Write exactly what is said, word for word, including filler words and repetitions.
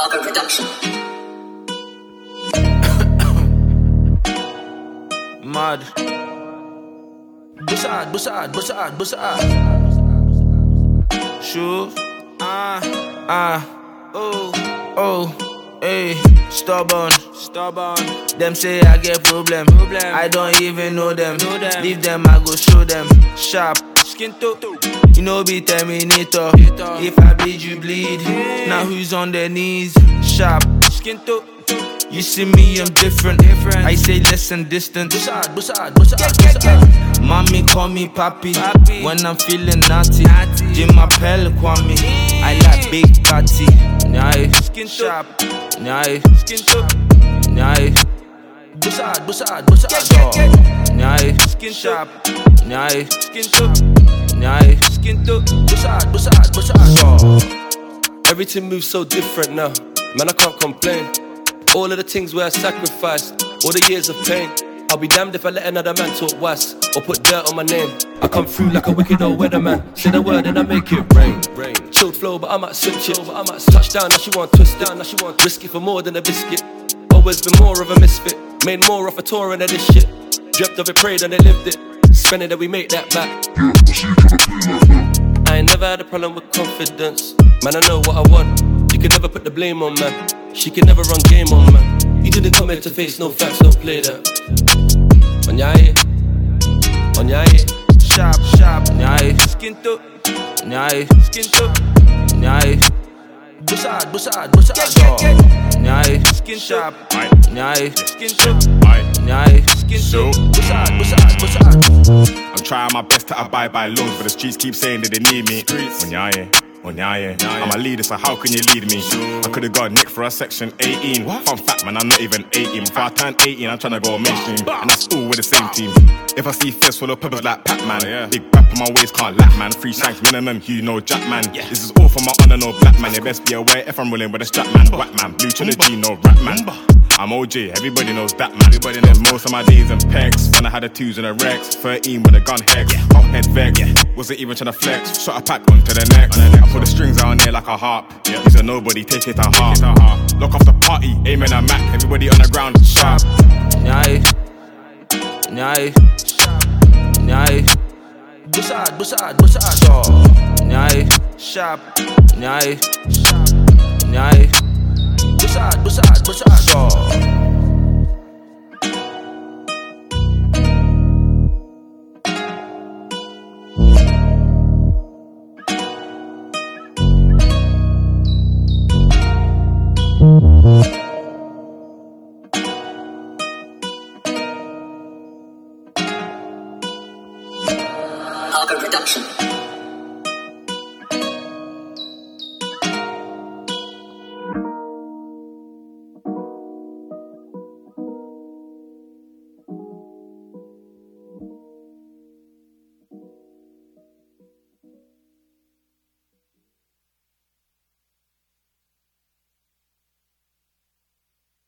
Saga Production. Mad. Bussard, bussard, bussard, bussard. Sure. Ah, ah. Oh, oh. Hey, stubborn, stubborn. Them say I get problem. problem. I don't even know them. know them. Leave them, I go show them. Sharp, skin to. You know be Terminator. If I bleed, you bleed. Yeah. Now who's on their knees? Sharp, skin to. You see me, I'm different. different. I say less and distant. Bussard, bussard, bussard, bussard. Mommy call me papi, papi. When I'm feeling naughty. naughty. Jim Appel Kwame. Yeah. I like big party. Nyai, skin sharp. Nyai, skin to. Nyai, bussard, bussard, bussard. Nyai, skin sharp. Nyai, skin to. Nyai, skin to. Bussard, bussard, bussard. Everything moves so different now. Man, I can't complain. All of the things where I sacrificed, all the years of pain. I'll be damned if I let another man talk was or put dirt on my name. I come through like a wicked old weatherman. Say the word and I make it rain. rain. Chilled flow, but I might switch it. But I might touch down, now she want twist down, now she want risk it for more than a biscuit. Always been more of a misfit. Made more off a touring of this shit. Dreamt of it, prayed and they lived it. Spending that we make that back. I ain't never had a problem with confidence. Man, I know what I want. You can never put the blame on man. She can never run game on man. You didn't come here to face no facts, don't play that. Onyaye, onyaye, sharp, sharp, onyaye, skin to, onyaye, skin to, onyaye, bussard, bussard, bussard, onyaye, skin sharp, onyaye, skin to, onyaye, skin to, bussard, bussard, bussard. I'm trying my best to abide by laws, but the streets keep saying that they need me. Onyaye. Onyaye, I'm a leader, so how can you lead me? I could've got nicked for a section eighteen. What? Fun fact, man, I'm not even eighteen. Before I turn eighteen, I'm tryna go mainstream, and that's all with the same team. If I see feds full of peppers like Pac-Man, oh, yeah. Big rap on my waist, can't lap, man. Three shanks minimum, you know Jack, man. Yeah. This is all for my honor, no black man. You best be aware if I'm rolling with a strap, man. Whack, man, blue trilogy, no rap, man. I'm O J, everybody knows that, man. Everybody knows most of my days in pegs. When I had the twos and the Rex, thirteen with a gun hex, yeah. Hot head vex, yeah. Wasn't even tryna flex. Shot a pack onto the next. On the next I put the strings out there like a harp. Yeah. He's a nobody, take it to heart. heart. Lock off the party, aiming at Mac. Everybody on the ground, sharp. Nyai, nyai, nyai, bussard, bussard, bussard. Nyai, sharp, nyai, nyai, bussard, bussard, bussard. Mm-hmm.